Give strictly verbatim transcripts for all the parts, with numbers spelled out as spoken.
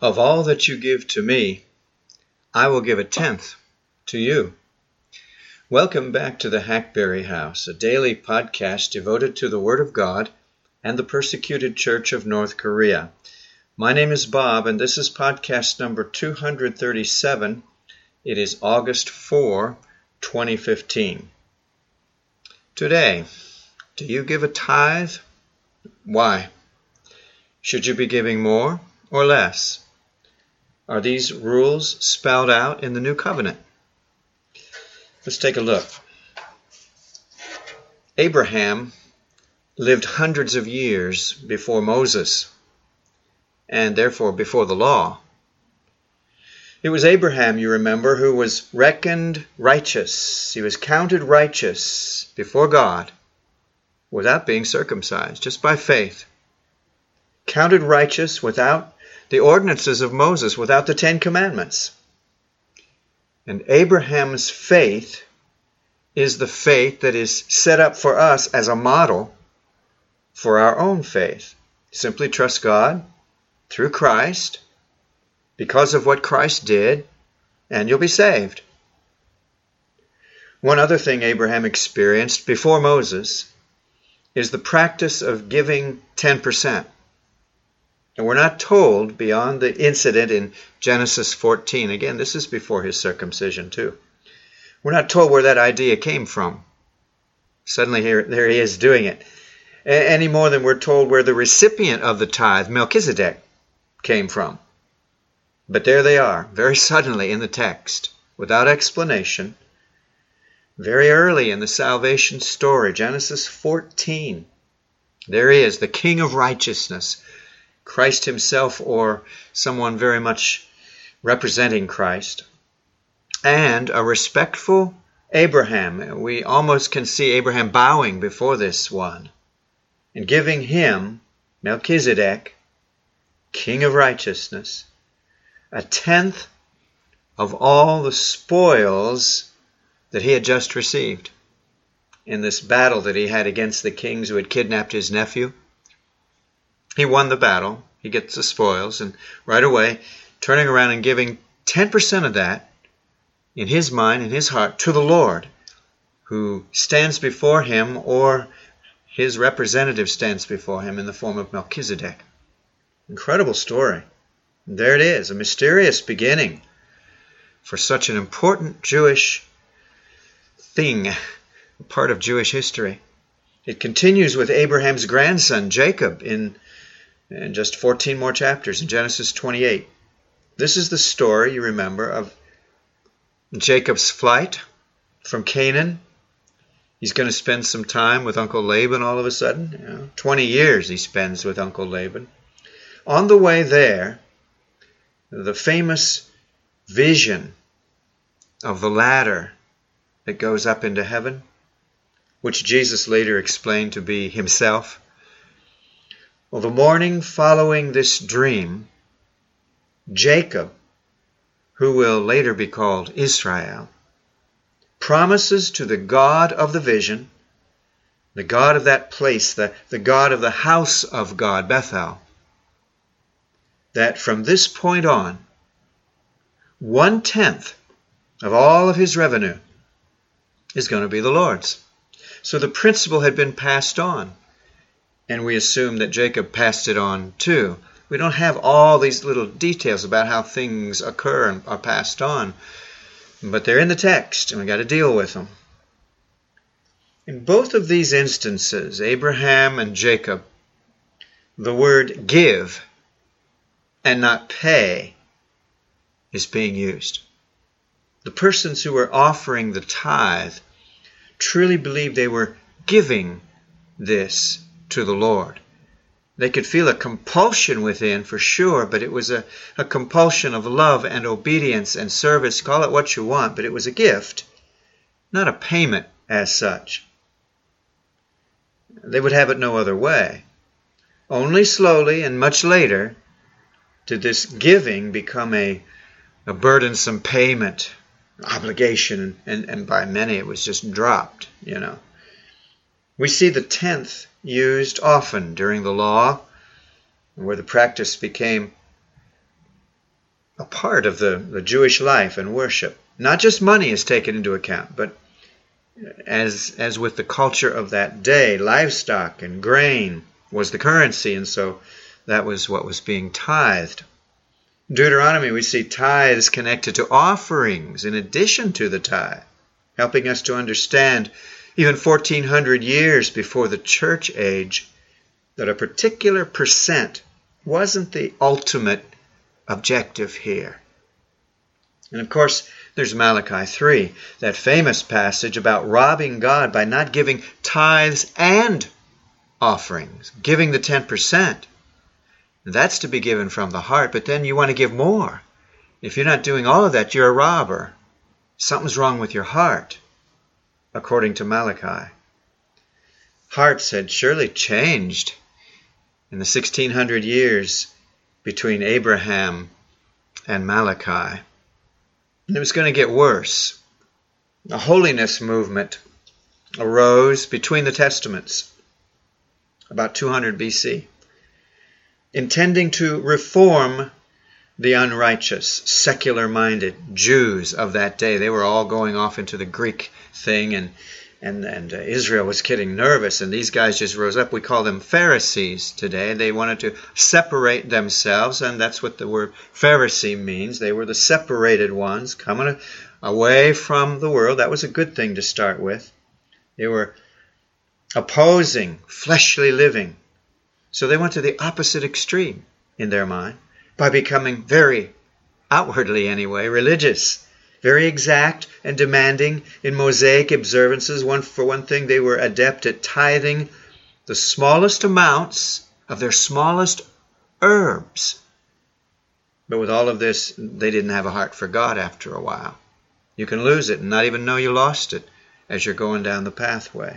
Of all that you give to me, I will give a tenth to you. Welcome back to the Hackberry House, a daily podcast devoted to the Word of God and the persecuted Church of North Korea. My name is Bob, and this is podcast number two hundred thirty-seven. It is August fourth, twenty fifteen. Today, do you give a tithe? Why? Should you be giving more or less? Are these rules spelled out in the New Covenant? Let's take a look. Abraham lived hundreds of years before Moses, and therefore before the law. It was Abraham, you remember, who was reckoned righteous. He was counted righteous before God without being circumcised, just by faith. Counted righteous without the ordinances of Moses, without the Ten Commandments. And Abraham's faith is the faith that is set up for us as a model for our own faith. Simply trust God through Christ, because of what Christ did, and you'll be saved. One other thing Abraham experienced before Moses is the practice of giving ten percent. And we're not told beyond the incident in Genesis fourteen. Again, this is before his circumcision too. We're not told where that idea came from. Suddenly here, there he is doing it. Any more than we're told where the recipient of the tithe, Melchizedek, came from. But there they are, very suddenly in the text, without explanation, very early in the salvation story, Genesis fourteen. There he is, the King of righteousness, Christ himself, or someone very much representing Christ, and a respectful Abraham. We almost can see Abraham bowing before this one and giving him, Melchizedek, King of righteousness, a tenth of all the spoils that he had just received in this battle that he had against the kings who had kidnapped his nephew. He won the battle, he gets the spoils, and right away, turning around and giving ten percent of that, in his mind, in his heart, to the Lord, who stands before him, or his representative stands before him in the form of Melchizedek. Incredible story. And there it is, a mysterious beginning for such an important Jewish thing, a part of Jewish history. It continues with Abraham's grandson, Jacob, in And just fourteen more chapters in Genesis twenty-eight. This is the story, you remember, of Jacob's flight from Canaan. He's going to spend some time with Uncle Laban all of a sudden. You know, twenty years he spends with Uncle Laban. On the way there, the famous vision of the ladder that goes up into heaven, which Jesus later explained to be himself. Well, the morning following this dream, Jacob, who will later be called Israel, promises to the God of the vision, the God of that place, the, the God of the house of God, Bethel, that from this point on, one-tenth of all of his revenue is going to be the Lord's. So the principle had been passed on. And we assume that Jacob passed it on too. We don't have all these little details about how things occur and are passed on. But they're in the text, and we've got to deal with them. In both of these instances, Abraham and Jacob, the word give and not pay is being used. The persons who were offering the tithe truly believed they were giving this to the Lord. They could feel a compulsion within, for sure, but it was a, a compulsion of love and obedience and service. Call it what you want, but it was a gift, not a payment as such. They would have it no other way. Only slowly and much later did this giving become a, a burdensome payment, obligation, and, and by many it was just dropped, you know. We see the tenth used often during the law, where the practice became a part of the, the Jewish life and worship. Not just money is taken into account, but as, as with the culture of that day, livestock and grain was the currency, and so that was what was being tithed. In Deuteronomy, we see tithes connected to offerings in addition to the tithe, helping us to understand even fourteen hundred years before the church age that a particular percent wasn't the ultimate objective here. And of course, there's Malachi three, that famous passage about robbing God by not giving tithes and offerings, giving the ten percent. That's to be given from the heart, but then you want to give more. If you're not doing all of that, you're a robber. Something's wrong with your heart, according to Malachi. Hearts had surely changed in the sixteen hundred years between Abraham and Malachi. And it was going to get worse. A holiness movement arose between the Testaments, about two hundred B C, intending to reform the unrighteous, secular-minded Jews of that day. They were all going off into the Greek thing, and and, and uh, Israel was getting nervous, and these guys just rose up. We call them Pharisees today. They wanted to separate themselves, and that's what the word Pharisee means. They were the separated ones, coming away from the world. That was a good thing to start with. They were opposing fleshly living. So they went to the opposite extreme in their mind by becoming very, outwardly anyway, religious, very exact and demanding in Mosaic observances. One, for one thing, they were adept at tithing the smallest amounts of their smallest herbs. But with all of this, they didn't have a heart for God after a while. You can lose it and not even know you lost it as you're going down the pathway.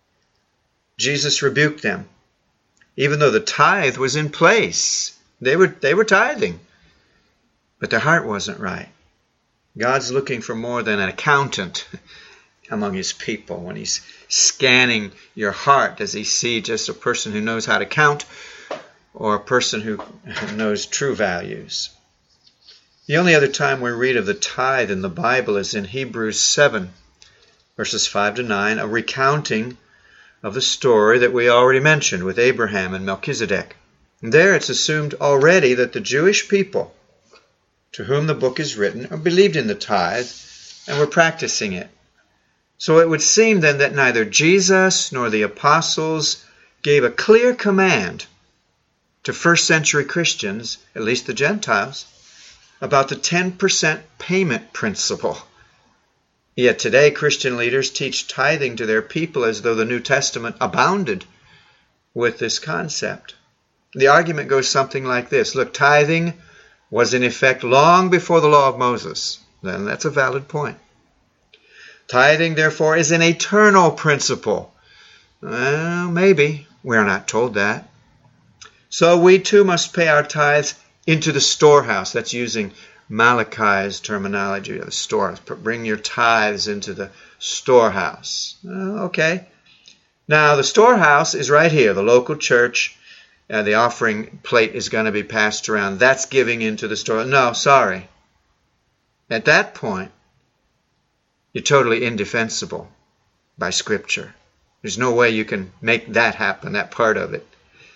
Jesus rebuked them. Even though the tithe was in place, they were, they were tithing, but their heart wasn't right. God's looking for more than an accountant among his people. When he's scanning your heart, does he see just a person who knows how to count or a person who knows true values? The only other time we read of the tithe in the Bible is in Hebrews seven, verses five to nine, a recounting of the story that we already mentioned with Abraham and Melchizedek. And there it's assumed already that the Jewish people to whom the book is written believed in the tithe and were practicing it. So it would seem then that neither Jesus nor the apostles gave a clear command to first century Christians, at least the Gentiles, about the ten percent payment principle. Yet today Christian leaders teach tithing to their people as though the New Testament abounded with this concept. The argument goes something like this. Look, tithing was in effect long before the law of Moses. Then that's a valid point. Tithing, therefore, is an eternal principle. Well, maybe. We're not told that. So we too must pay our tithes into the storehouse. That's using Malachi's terminology, the storehouse. Bring your tithes into the storehouse. Well, okay. Now, the storehouse is right here, the local church. Uh, the offering plate is going to be passed around. That's giving into the store. No, sorry. At that point, you're totally indefensible by Scripture. There's no way you can make that happen, that part of it.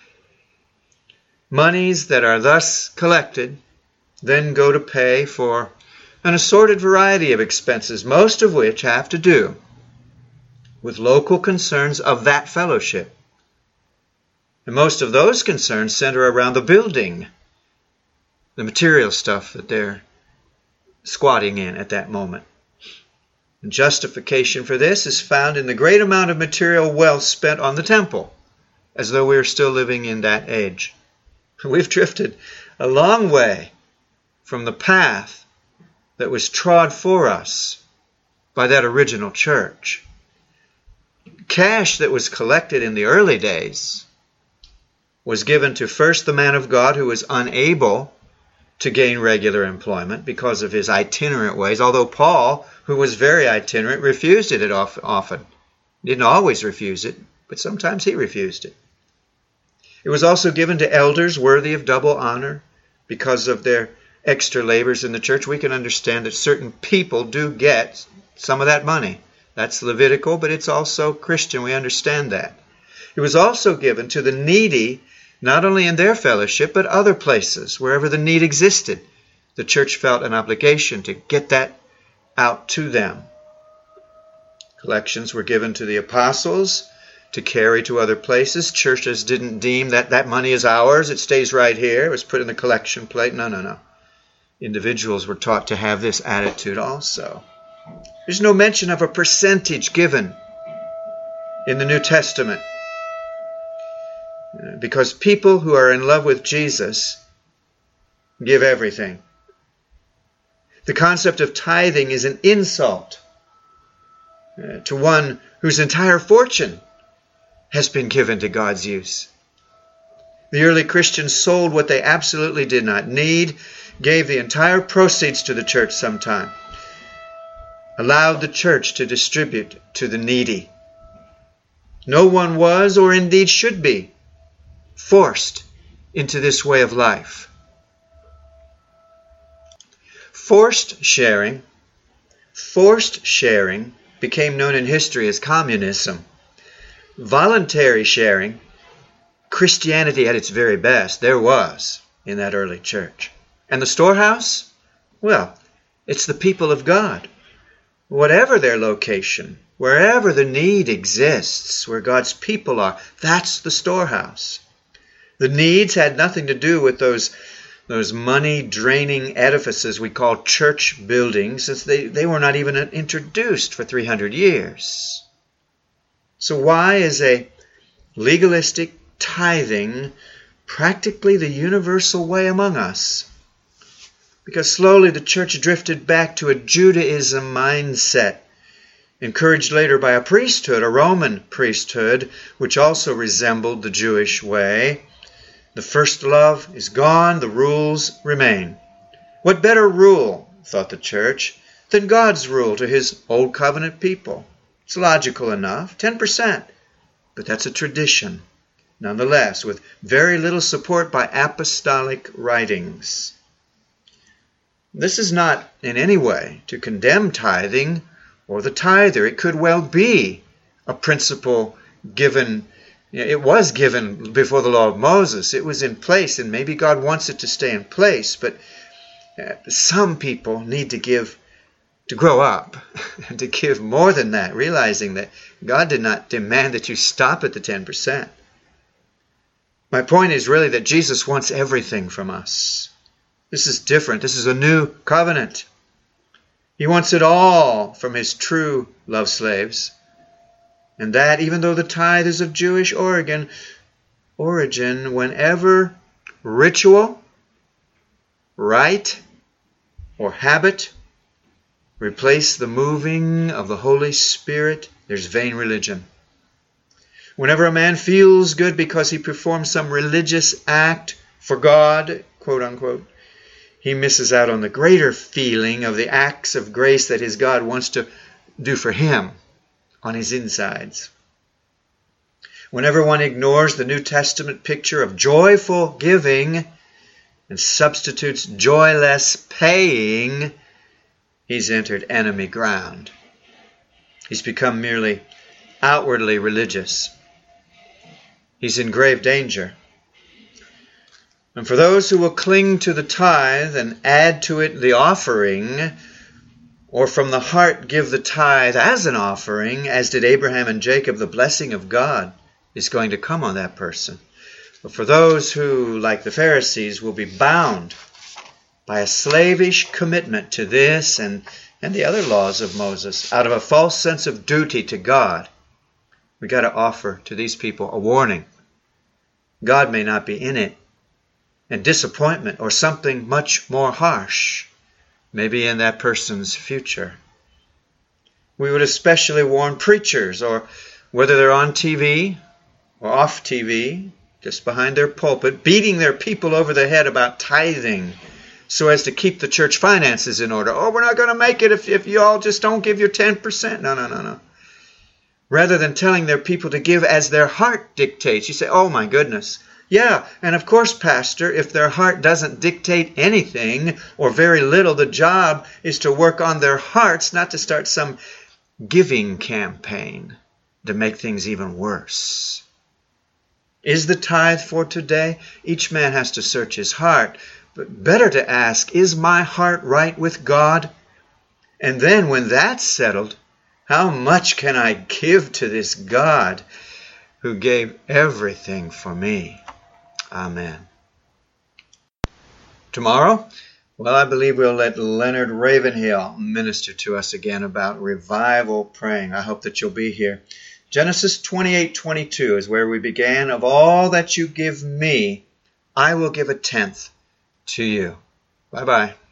Monies that are thus collected then go to pay for an assorted variety of expenses, most of which have to do with local concerns of that fellowship. And most of those concerns center around the building, the material stuff that they're squatting in at that moment. And justification for this is found in the great amount of material wealth spent on the temple, as though we were still living in that age. We've drifted a long way from the path that was trod for us by that original church. Cash that was collected in the early days was given to first the man of God who was unable to gain regular employment because of his itinerant ways, although Paul, who was very itinerant, refused it often. He didn't always refuse it, but sometimes he refused it. It was also given to elders worthy of double honor because of their extra labors in the church, we can understand that certain people do get some of that money. That's Levitical, but it's also Christian. We understand that. It was also given to the needy, not only in their fellowship, but other places, wherever the need existed. The church felt an obligation to get that out to them. Collections were given to the apostles to carry to other places. Churches didn't deem that that money is ours. It stays right here. It was put in the collection plate. No, no, no. Individuals were taught to have this attitude also. There's no mention of a percentage given in the New Testament, because people who are in love with Jesus give everything. The concept of tithing is an insult uh, to one whose entire fortune has been given to God's use. The early Christians sold what they absolutely did not need, gave the entire proceeds to the church sometime, allowed the church to distribute to the needy. No one was, or indeed should be, forced into this way of life. Forced sharing, forced sharing became known in history as communism. Voluntary sharing, Christianity at its very best, there was in that early church. And the storehouse? Well, it's the people of God. Whatever their location, wherever the need exists, where God's people are, that's the storehouse. The needs had nothing to do with those, those money-draining edifices we call church buildings, as they, they were not even introduced for three hundred years. So why is a legalistic tithing practically the universal way among us? Because slowly the church drifted back to a Judaism mindset, encouraged later by a priesthood, a Roman priesthood, which also resembled the Jewish way. The first love is gone, the rules remain. What better rule, thought the church, than God's rule to his old covenant people? It's logical enough, ten percent, but that's a tradition, nonetheless, with very little support by apostolic writings. This is not in any way to condemn tithing or the tither. It could well be a principle given, it was given before the law of Moses. It was in place, and maybe God wants it to stay in place, but some people need to give, to grow up, and to give more than that, realizing that God did not demand that you stop at the ten percent. My point is really that Jesus wants everything from us. This is different. This is a new covenant. He wants it all from his true love slaves. And that, even though the tithe is of Jewish origin, origin, whenever ritual, rite, or habit replace the moving of the Holy Spirit, there's vain religion. Whenever a man feels good because he performs some religious act for God, quote unquote, he misses out on the greater feeling of the acts of grace that his God wants to do for him on his insides. Whenever one ignores the New Testament picture of joyful giving and substitutes joyless paying, he's entered enemy ground. He's become merely outwardly religious. He's in grave danger. And for those who will cling to the tithe and add to it the offering, or from the heart give the tithe as an offering, as did Abraham and Jacob, the blessing of God is going to come on that person. But for those who, like the Pharisees, will be bound by a slavish commitment to this and, and the other laws of Moses, out of a false sense of duty to God, we got to offer to these people a warning. God may not be in it, and disappointment or something much more harsh may be in that person's future. We would especially warn preachers, or whether they're on T V or off T V, just behind their pulpit, beating their people over the head about tithing so as to keep the church finances in order. Oh, we're not going to make it if, if you all just don't give your ten percent. No, no, no, no. Rather than telling their people to give as their heart dictates. You say, oh my goodness, Yeah, and of course, Pastor, if their heart doesn't dictate anything or very little, the job is to work on their hearts, not to start some giving campaign to make things even worse. Is the tithe for today? Each man has to search his heart. But better to ask, is my heart right with God? And then when that's settled, how much can I give to this God who gave everything for me? Amen. Tomorrow, well, I believe we'll let Leonard Ravenhill minister to us again about revival praying. I hope that you'll be here. Genesis twenty-eight twenty-two is where we began. Of all that you give me, I will give a tenth to you. Bye-bye.